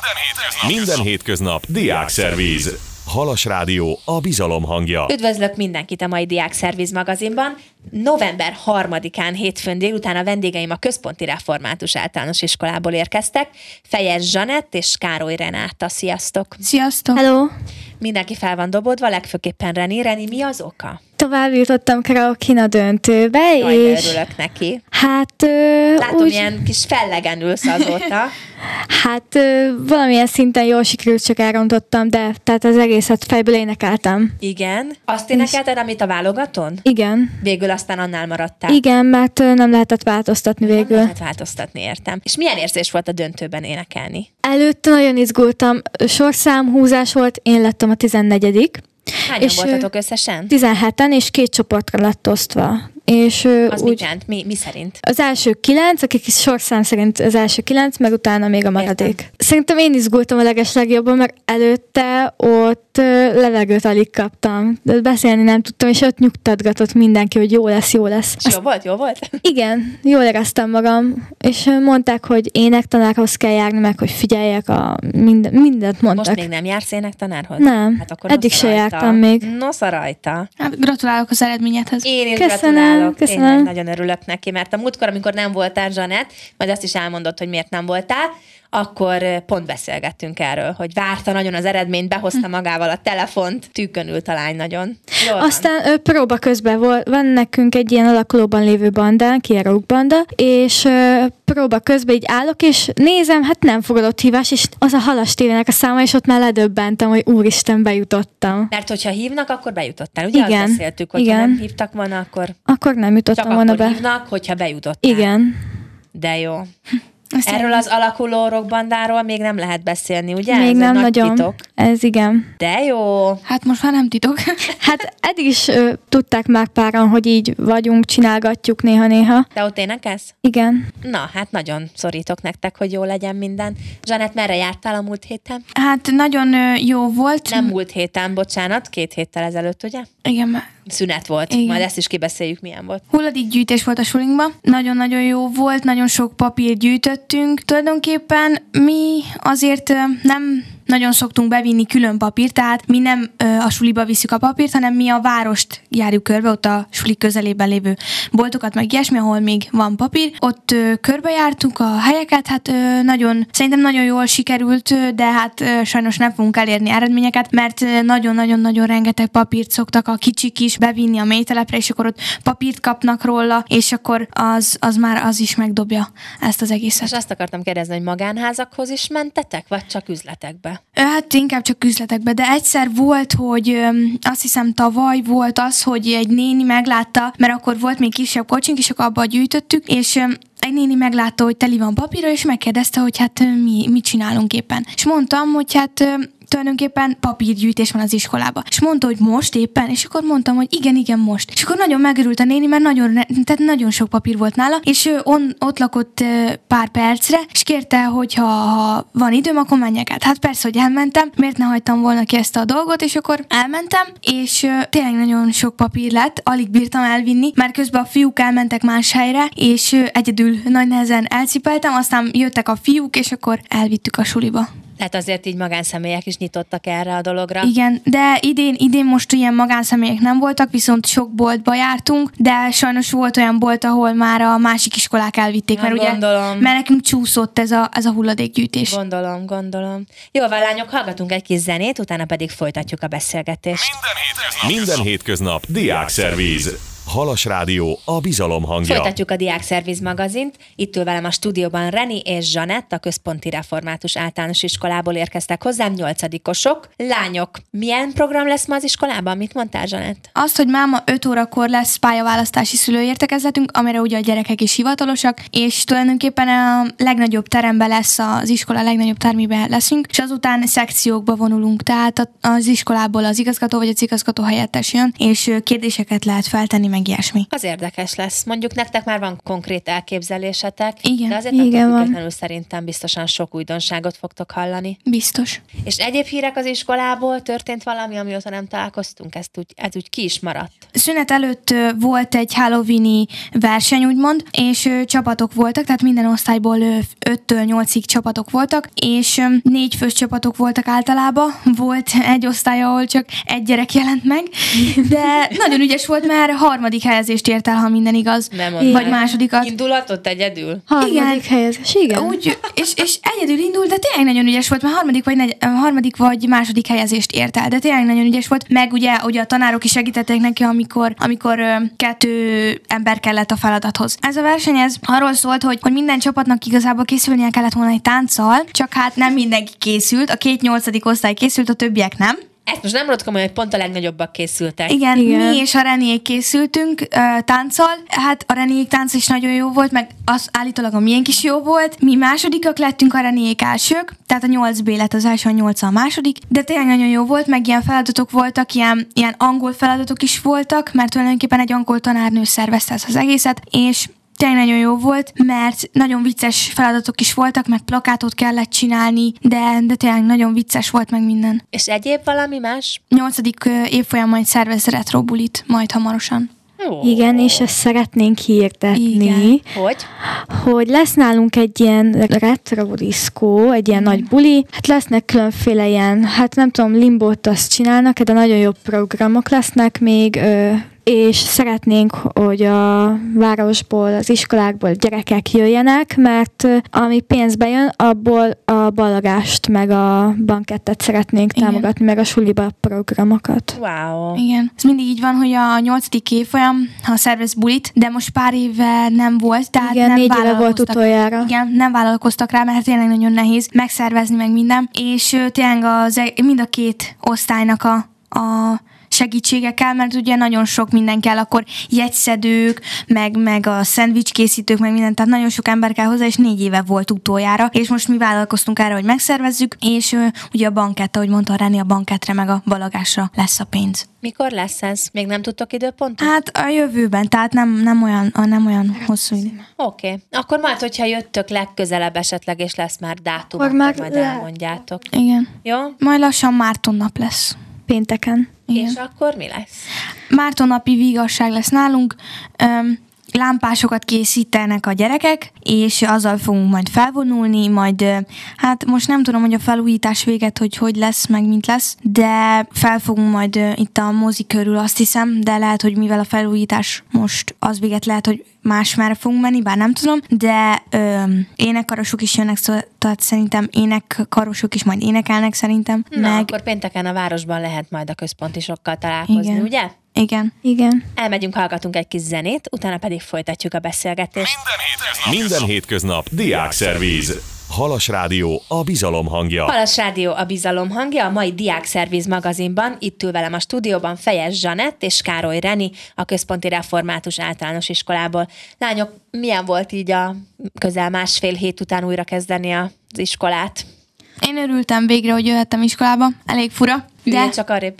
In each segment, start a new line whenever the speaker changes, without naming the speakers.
Minden hétköznap Diákszervíz. Halas Rádió, a bizalom hangja.
Üdvözlök mindenkit a mai Diákszervíz magazinban. November 3-án hétfőn délután a vendégeim a Központi Református Általános Iskolából érkeztek. Fejes Zsanett és Károly Renáta. Sziasztok!
Sziasztok!
Hello!
Mindenki fel van dobódva, legfőképpen Reni. Reni, mi az oka?
Tovább jutottam karaoke a döntőbe,
Jaj,
és...
örülök neki.
Hát...
Látom, ilyen kis fellegen ülsz azóta.
Hát valamilyen szinten jól sikerült, csak elrontottam, de tehát az egészet fejből énekeltem.
Igen. Azt énekelted, amit a válogatón?
Igen.
Végül aztán annál maradtál.
Igen, mert nem lehetett változtatni végül.
Nem lehet változtatni, értem. És milyen érzés volt a döntőben énekelni?
Előtte nagyon izgultam. Sorszámhúzás volt, én lettem a 14.
Hányan voltatok összesen?
17-en, és 2 csoportra lett osztva. És
az
úgy,
mit jelent? Mi szerint?
Az első 9, akik sorszám szerint az első 9, meg utána még a maradék.
Értem.
Szerintem én izgultam a legeslegjobban, mert előtte ott levegőt alig kaptam. De beszélni nem tudtam, és ott nyugtatgatott mindenki, hogy jó lesz, jó lesz.
És jó volt?
Igen, jól éreztem magam, és mondták, hogy énektanárhoz kell járni, meg hogy figyeljek, mindent mondtak.
Most még nem jársz énektanárhoz?
Nem,
hát akkor
eddig se jártam még.
Nosza rajta.
Hát, gratulálok az eredményedhez.
Én is
Köszönöm.
gratulálok.
Köszönöm.
Tényleg nagyon örülök neki, mert a múltkor, amikor nem voltál, Zsanett, majd azt is elmondott, hogy miért nem voltál, akkor pont beszélgettünk erről, hogy várta nagyon az eredményt, behozta magával a telefont, tűkönült a lány nagyon. Jól van.
Aztán próba közben van nekünk egy ilyen alakulóban lévő bandán, Kiarók banda, és próba közben így állok, és nézem, hát nem fogadott hívás, és az a Halas tévének a száma, és ott már ledöbbentem, hogy úristen, bejutottam.
Mert hogyha hívnak, akkor bejutottál. Ugye
Igen.
azt beszéltük, hogy ha nem hívtak volna, akkor
nem jutottam
csak
volna
akkor
be.
hívnak, hogyha bejutottál.
Igen.
De jó. Erről az alakuló rockbandáról még nem lehet beszélni, ugye?
Még
ez
nem
egy
nagyon.
Nagy titok.
Ez igen.
De jó.
Hát most már nem titok.
Hát eddig is tudták már páran, hogy így vagyunk, csinálgatjuk néha-néha.
Te ott énekelsz?
Igen.
Na, hát nagyon szorítok nektek, hogy jó legyen minden. Zsanett, merre jártál a múlt héten?
Hát nagyon jó volt.
Nem múlt héten, bocsánat, 2 héttel ezelőtt, ugye?
Igen.
Szünet volt.
Igen.
Majd ezt is kibeszéljük, milyen volt.
Hulladékgyűjtés volt a sulinkban. Nagyon-nagyon jó volt, nagyon sok papír gyűjtöttünk. Tulajdonképpen mi azért nem nagyon szoktunk bevinni külön papírt, tehát mi nem a suliba visszük a papírt, hanem mi a várost járjuk körbe, ott a suli közelében lévő boltokat, meg ilyesmi, ahol még van papír. Ott körbejártuk a helyeket, hát szerintem nagyon jól sikerült, de hát sajnos nem fogunk elérni eredményeket, mert nagyon-nagyon-nagyon rengeteg papírt szoktak a kicsik is bevinni a mélytelepre, és akkor ott papírt kapnak róla, és akkor az is megdobja ezt az egészet.
És azt akartam kérdezni, hogy magánházakhoz is mentetek, vagy csak üzletekbe?
Hát inkább csak üzletekbe, de egyszer volt, hogy azt hiszem tavaly volt az, hogy egy néni meglátta, mert akkor volt még kisebb kocsink, és akkor abba gyűjtöttük, és egy néni meglátta, hogy teli van papírra, és megkérdezte, hogy hát mit csinálunk éppen. És mondtam, hogy hát tulajdonképpen papírgyűjtés van az iskolában. És mondta, hogy most éppen, és akkor mondtam, hogy igen, most. És akkor nagyon megörült a néni, mert nagyon sok papír volt nála, és ő ott lakott pár percre, és kérte, hogy ha van időm, akkor menjek át. Hát persze, hogy elmentem, miért ne hagytam volna ki ezt a dolgot, és akkor elmentem, és tényleg nagyon sok papír lett, alig bírtam elvinni, már közben a fiúk elmentek más helyre, és egyedül nagy nehezen elcipeltem, aztán jöttek a fiúk, és akkor elvittük a suliba.
Tehát azért így magánszemélyek is nyitottak erre a dologra.
Igen, de idén most ilyen magánszemélyek nem voltak, viszont sok boltba jártunk, de sajnos volt olyan bolt, ahol már a másik iskolák elvitték,
Na,
mert
gondolom.
mert nekünk csúszott ez a hulladékgyűjtés.
Gondolom. Jó, lányok, hallgatunk egy kis zenét, utána pedig folytatjuk a beszélgetést.
Minden hétköznap Diákszervíz. Halas Rádió, a bizalom hangja.
Folytatjuk a Diákszervíz magazint. Itt ül velem a stúdióban Reni és Zsanett, a Központi Református Általános Iskolából érkeztek hozzám, 8-osok. Lányok, milyen program lesz ma az iskolában? Mit mondtál, Zsanett?
Azt, hogy máma 5 órakor lesz pályaválasztási szülőértekezletünk, amire ugye a gyerekek is hivatalosak, és tulajdonképpen a legnagyobb teremben lesz az iskola, legnagyobb termében leszünk, és azután szekciókba vonulunk, tehát az iskolából az igazgató vagy az igazgató helyettes jön, és kérdéseket lehet feltenni, meg meg ilyesmi.
Az érdekes lesz. Mondjuk nektek már van konkrét elképzelésetek,
Igen.
de azért
Igen, van.
függetlenül szerintem biztosan sok újdonságot fogtok hallani.
Biztos.
És egyéb hírek az iskolából? Történt valami, amióta nem találkoztunk? Ez úgy ki is maradt.
Szünet előtt volt egy Halloween-i verseny, úgymond, és csapatok voltak, tehát minden osztályból 5-től 8-ig csapatok voltak, és 4 fős csapatok voltak általában. Volt egy osztály, ahol csak egy gyerek jelent meg, de nagyon ügyes volt, mert 3. helyezést ért el, ha minden igaz.
Nem mondom.
Vagy másodikat.
Indulatot egyedül?
3.
Igen.
helyezés, igen.
Úgy, és egyedül indult, de tényleg nagyon ügyes volt, mert 3. vagy második helyezést ért el, de tényleg nagyon ügyes volt. Meg ugye a tanárok is segítették neki, amikor 2 ember kellett a feladathoz. Ez a verseny ez arról szólt, hogy minden csapatnak igazából készülnie kellett volna egy tánccal, csak hát nem mindenki készült, a 2 8. osztály készült, a többiek nem.
Ezt most nem rotkom, hogy pont a legnagyobbak készültek.
Igen, mi és a Renék készültünk tánccal. Hát a Renék tánc is nagyon jó volt, meg az állítólag a miénk is jó volt. Mi másodikak lettünk, a Renék elsők, tehát a 8B lett az első, a 8 a második. De tényleg nagyon jó volt, meg ilyen feladatok voltak, ilyen angol feladatok is voltak, mert tulajdonképpen egy angol tanárnő szervezte ezt az egészet, és tényleg nagyon jó volt, mert nagyon vicces feladatok is voltak, meg plakátot kellett csinálni, de tényleg nagyon vicces volt meg minden.
És egyéb valami más?
8. évfolyam majd szervez retrobulit, majd hamarosan.
Jó.
Igen, és ezt szeretnénk hirdetni,
Igen.
Hogy
lesz nálunk egy ilyen retro diszkó, egy ilyen nagy buli, hát lesznek különféle ilyen, hát nem tudom, limbót azt csinálnak, de nagyon jó programok lesznek még, és szeretnénk, hogy a városból, az iskolákból gyerekek jöjjenek, mert ami pénzbe jön, abból a ballagást meg a bankettet szeretnénk támogatni, meg a suliba programokat.
wow.
Igen. Ez mindig így van, hogy a 8. évfolyam, ha szervez bulit, de most pár éve nem volt, tehát
Igen,
nem
4 éve volt
vállalkoztak.
utoljára.
Igen, nem vállalkoztak rá, mert tényleg nagyon nehéz megszervezni meg minden, és tényleg mind a 2 osztálynak a segítsége kell, mert ugye nagyon sok minden kell, akkor jegyszedők, meg a szendvics készítők, meg minden, tehát nagyon sok ember kell hozzá, és 4 éve volt utoljára, és most mi vállalkoztunk erre, hogy megszervezzük, és ugye a bankett, ahogy mondta René, a bankettre meg a ballagásra lesz a pénz.
Mikor lesz ez? Még nem tudtok időpontot?
Hát a jövőben, tehát nem olyan hosszú idő.
Oké. Akkor majd, hogyha jöttök legközelebb esetleg, és lesz már dátum,
Akkor már
majd
lehet.
elmondjátok.
Igen.
Jó?
Majd lassan Márton nap lesz.
Pénteken.
Igen.
És akkor mi lesz?
Márton napi vigasság lesz nálunk, lámpásokat készítenek a gyerekek, és azzal fogunk majd felvonulni, majd hát most nem tudom, hogy a felújítás véget, hogy lesz, meg mint lesz, de fel fogunk majd itt a mozi körül, azt hiszem, de lehet, hogy mivel a felújítás most az véget, lehet, hogy másmára fogunk menni, bár nem tudom, de énekkarosok is jönnek, tehát szerintem énekkarosok is majd énekelnek szerintem.
Na, akkor pénteken a városban lehet majd a központisokkal találkozni,
Igen.
ugye?
Igen.
Igen.
Elmegyünk, hallgatunk egy kis zenét, utána pedig folytatjuk a beszélgetést.
Minden hétköznap Diákszervíz. Halas Rádió, a bizalom hangja.
Halas Rádió, a bizalom hangja, a mai Diákszervíz magazinban. Itt ül velem a stúdióban Fejes Zsanett és Károly Reni, a Központi Református Általános Iskolából. Lányok, milyen volt így a közel 1,5 hét után újra kezdeni az iskolát?
Én örültem végre, hogy jöhettem iskolába. Elég fura,
Üljél csak arrébb.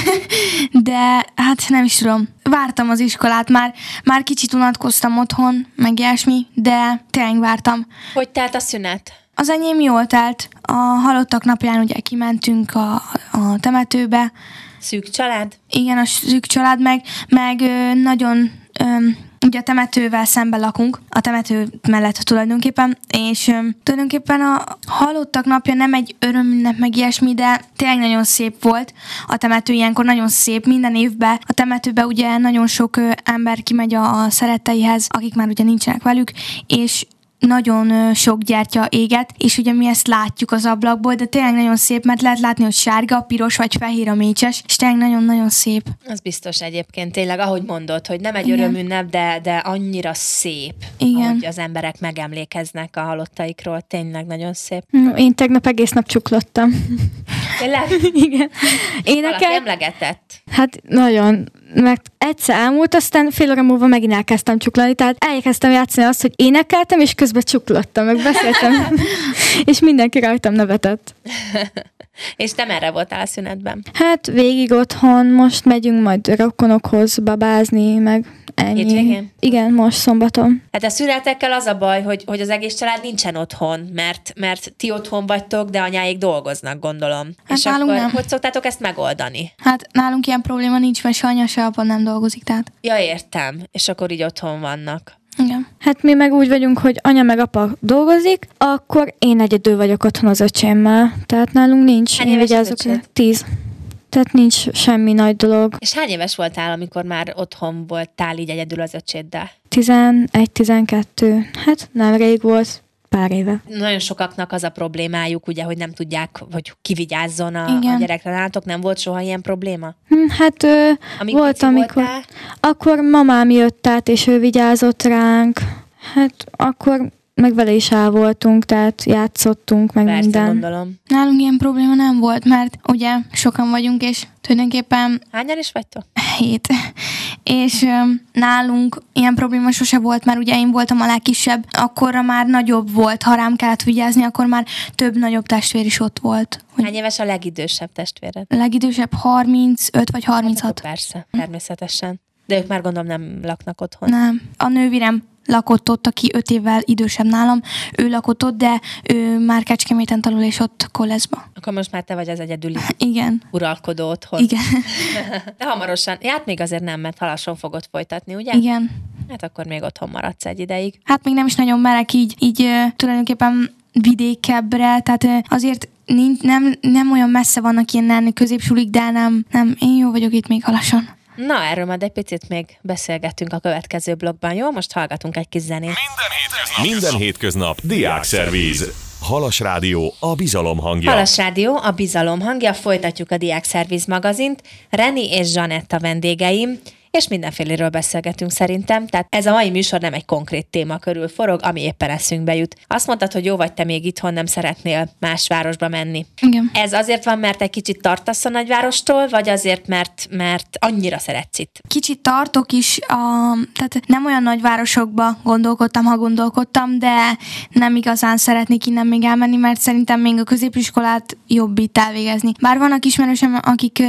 de hát nem is tudom. Vártam az iskolát, már kicsit unatkoztam otthon, meg ilyesmi, de tényleg vártam.
Hogy telt a szünet?
Az enyém jól telt. A halottak napján ugye kimentünk a temetőbe.
Szűk család?
Igen, a szűk család, meg nagyon... Ugye a temetővel szemben lakunk, a temető mellett tulajdonképpen, és tulajdonképpen a halottak napja nem egy örömünnep meg ilyesmi, de tényleg nagyon szép volt a temető, ilyenkor nagyon szép, minden évben a temetőbe ugye nagyon sok ember kimegy a szeretteihez, akik már ugye nincsenek velük, és nagyon sok gyertya éget, és ugye mi ezt látjuk az ablakból, de tényleg nagyon szép, mert lehet látni, hogy sárga, piros vagy fehér a mécses, és tényleg nagyon-nagyon szép.
Az biztos egyébként, tényleg, ahogy mondod, hogy nem egy
Igen.
örömünnep, de annyira szép,
Igen.
ahogy az emberek megemlékeznek a halottaikról, tényleg nagyon szép.
Én tegnap egész nap csuklottam.
Tényleg?
Igen.
Valaki
Énekel?
emlegetett.
Hát nagyon, mert egyszer elmúlt, aztán fél óra múlva megint elkezdtem csuklani, tehát elkezdtem játszani azt, hogy énekeltem, és közben csuklottam, meg beszéltem, és mindenki rajtam nevetett.
És te merre voltál a szünetben?
Hát végig otthon, most megyünk majd rokonokhoz babázni, meg ennyi.
Hétvégén?
Igen, most szombaton.
Hát a szünetekkel az a baj, hogy az egész család nincsen otthon, mert ti otthon vagytok, de anyáik dolgoznak, gondolom.
Hát
és
nálunk
akkor
nem.
hogy szoktátok ezt megoldani?
Hát nálunk ilyen probléma nincs, mert se anya, se apa nem dolgozik, tehát
Ja, értem. És akkor így otthon vannak.
igen.
Hát mi meg úgy vagyunk, hogy anya meg apa dolgozik, akkor én egyedül vagyok otthon az öcsémmel. Tehát nálunk nincs.
Hány
Én
éves
vigyázok
az
rá.
öcséd?
10. Tehát nincs semmi nagy dolog.
És hány éves voltál, amikor már otthon voltál így egyedül az öcséddel?
11-12. Hát nem rég volt. Pár éve.
Nagyon sokaknak az a problémájuk, ugye, hogy nem tudják, hogy ki vigyázzon a
Igen.
gyerekre. Nálatok nem volt soha ilyen probléma?
Hát volt,
pici
amikor...
voltál?
Akkor mamám jött át, és ő vigyázott ránk. Hát akkor meg vele is el voltunk, tehát játszottunk, meg
Persze,
minden.
gondolom.
Nálunk ilyen probléma nem volt, mert ugye sokan vagyunk, és tulajdonképpen
Hányan is vagytok?
7. És nálunk ilyen probléma sose volt, mert ugye én voltam a legkisebb, akkorra már nagyobb volt, ha rám kellett vigyázni, akkor már több nagyobb testvér is ott volt.
Hány éves a legidősebb testvéred?
A legidősebb 35 vagy 36.
Akkor persze, természetesen. De ők már gondolom nem laknak otthon.
Nem. A nővérem lakott ott, aki 5 évvel idősebb nálam, ő lakott ott, de ő már Kecskeméten tanul, és ott koleszba.
Akkor most már te vagy az egyedüli
Igen.
uralkodó otthon.
Igen.
De hamarosan, hát még azért nem, mert Halason fogod folytatni, ugye?
Igen.
Hát akkor még otthon maradsz egy ideig.
Hát még nem is nagyon merek így tulajdonképpen vidékebbre, tehát azért nem olyan messze vannak ilyen középsulik, de nem, én jó vagyok itt még Halason.
Na, erről majd egy picit még beszélgetünk a következő blogban, jó? Most hallgatunk egy kis zenét.
Minden hétköznap Diákszervíz. Halas Rádió, a bizalom hangja.
Halas Rádió, a bizalom hangja, folytatjuk a Diákszervíz magazint. Reni és Zsanett a vendégeim, és mindenféléről beszélgetünk szerintem, tehát ez a mai műsor nem egy konkrét téma körül forog, ami éppen eszünkbe jut. Azt mondtad, hogy jó vagy te még itthon, nem szeretnél más városba menni.
Igen.
Ez azért van, mert egy kicsit tartasz a nagyvárostól, vagy azért, mert annyira szeretsz itt?
Kicsit tartok is, tehát nem olyan nagyvárosokba gondolkodtam, de nem igazán szeretnék innen még elmenni, mert szerintem még a középiskolát jobb itt elvégezni. Bár vannak ismerősöm,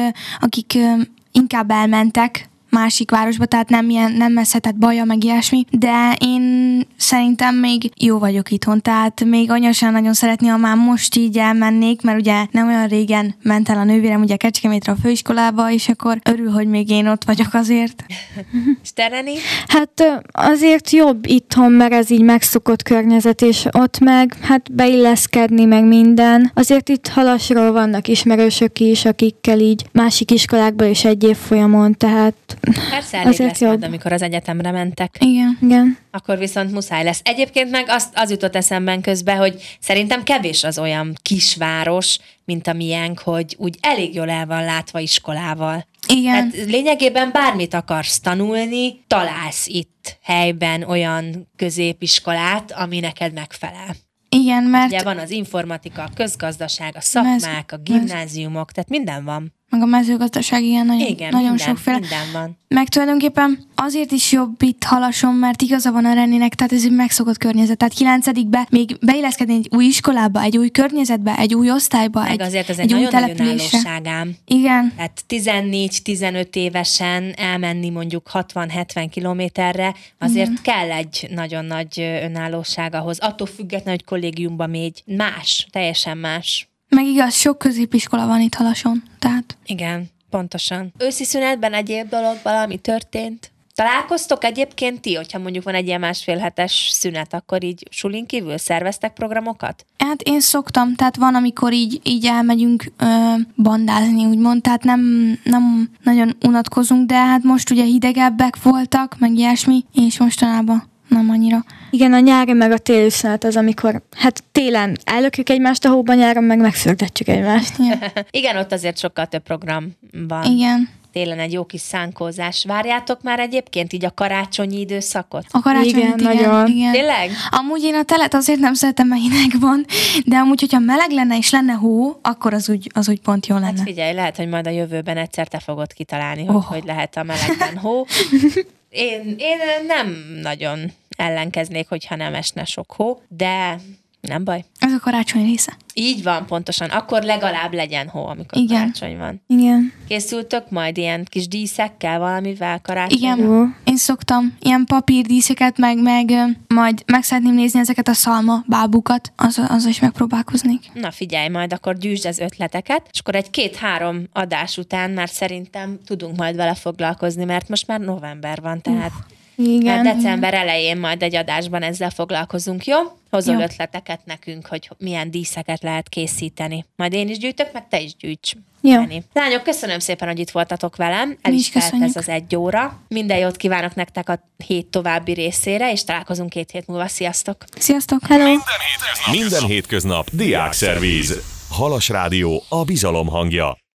akik inkább elmentek másik városba, tehát nem messzetett baja, meg ilyesmi, de én szerintem még jó vagyok itthon, tehát még anya sem nagyon szeretné, ha már most így elmennék, mert ugye nem olyan régen ment el a nővérem ugye Kecskemétre a főiskolába, és akkor örül, hogy még én ott vagyok azért.
És te, Reni?
Hát azért jobb itthon, mert ez így megszokott környezet, és ott meg hát beilleszkedni, meg minden. Azért itt Halasról vannak ismerősök is, akikkel így másik iskolákból is egy évfolyamon, tehát
Persze elég
azért
lesz majd,
jobb.
amikor az egyetemre mentek.
Igen.
Igen.
Akkor viszont muszáj lesz. Egyébként meg az jutott eszemben közben, hogy szerintem kevés az olyan kisváros, mint a miénk, hogy úgy elég jól el van látva iskolával.
Igen.
Tehát lényegében bármit akarsz tanulni, találsz itt helyben olyan középiskolát, ami neked megfelel.
Igen, mert
Ugye van az informatika, a közgazdaság, a szakmák, a gimnáziumok, tehát minden van.
meg a mezőgazdaság ilyen nagyon
minden
sokféle.
minden van.
Meg tulajdonképpen azért is jobb itt Halason, mert igaza van a Rennének, tehát ez egy megszokott környezet. Tehát 9-be még beilleszkedni egy új iskolába, egy új környezetbe, egy új osztályba,
Meg
egy,
azért ez egy
új
nagyon-nagyon
településre.
állóságám.
Igen,
Tehát 14-15 évesen elmenni mondjuk 60-70 kilométerre, azért kell egy nagyon nagy önállóság ahhoz. Attól függetlenül, hogy kollégiumba megy. Más, teljesen más.
meg igaz, sok középiskola van itt Halason, tehát
Igen, pontosan. Őszi szünetben egyéb dolog valami történt? Találkoztok egyébként ti, hogyha mondjuk van egy ilyen másfél hetes szünet, akkor így sulin kívül szerveztek programokat?
hát én szoktam, tehát van, amikor így elmegyünk bandázni, úgymond, tehát nem nagyon unatkozunk, de hát most ugye hidegebbek voltak, meg ilyesmi, és mostanában nem annyira.
Igen, a nyári meg a téli szünet az, amikor hát télen ellökjük egymást a hóban, nyáron meg megszördetjük egymást.
Igen, ott azért sokkal több program van.
Igen.
Télen egy jó kis szánkózás. Várjátok már egyébként így a karácsonyi időszakot?
A karácsonyit,
Igen, nagyon.
igen.
Tényleg?
Amúgy én a telet azért nem szeretem, mert hideg van, de amúgy, hogyha meleg lenne és lenne hó, akkor az úgy pont jó lenne.
Hát figyelj, lehet, hogy majd a jövőben egyszer te fogod kitalálni, hogy lehet a melegben hó. Én nem nagyon ellenkeznék, hogyha nem esne sok hó, de Nem baj.
Ez a karácsony része.
Így van, pontosan. Akkor legalább legyen hó, amikor
Igen.
karácsony van.
Igen.
Készültök majd ilyen kis díszekkel, valamivel karácsony?
Igen,
Jó.
én szoktam ilyen papírdíszeket, meg majd meg szeretném nézni ezeket a szalma bábukat, az is megpróbálkoznék.
Na figyelj, majd akkor gyűjtsd az ötleteket, és akkor egy 2-3 adás után már szerintem tudunk majd vele foglalkozni, mert most már november van, tehát
Igen.
már december elején majd egy adásban ezzel foglalkozunk, jó? Hozol
Jó.
ötleteket nekünk, hogy milyen díszeket lehet készíteni. Majd én is gyűjtök, meg te is gyűjts.
Jó.
Jenny. Lányok, köszönöm szépen, hogy itt voltatok velem. El
Mi
is
is
telt
köszönjük.
ez az 1 óra. Minden jót kívánok nektek a hét további részére, és találkozunk 2 hét múlva. Sziasztok!
Sziasztok!
Hello!
Minden hétköznap Diákszervíz. Halas Rádió, a bizalom hangja.